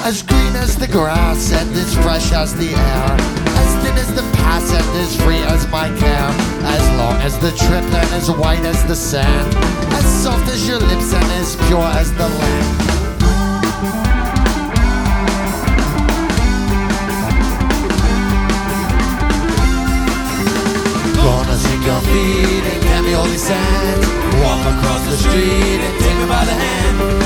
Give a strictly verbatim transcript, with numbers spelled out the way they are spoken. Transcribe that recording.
as green as the grass and as fresh as the air, as thin as the past and as free as my care, as long as the trip and as white as the sand, as soft as your lips and as pure as the land. Gonna sink your feet in Campioli sand, walk across the street and take me by the hand.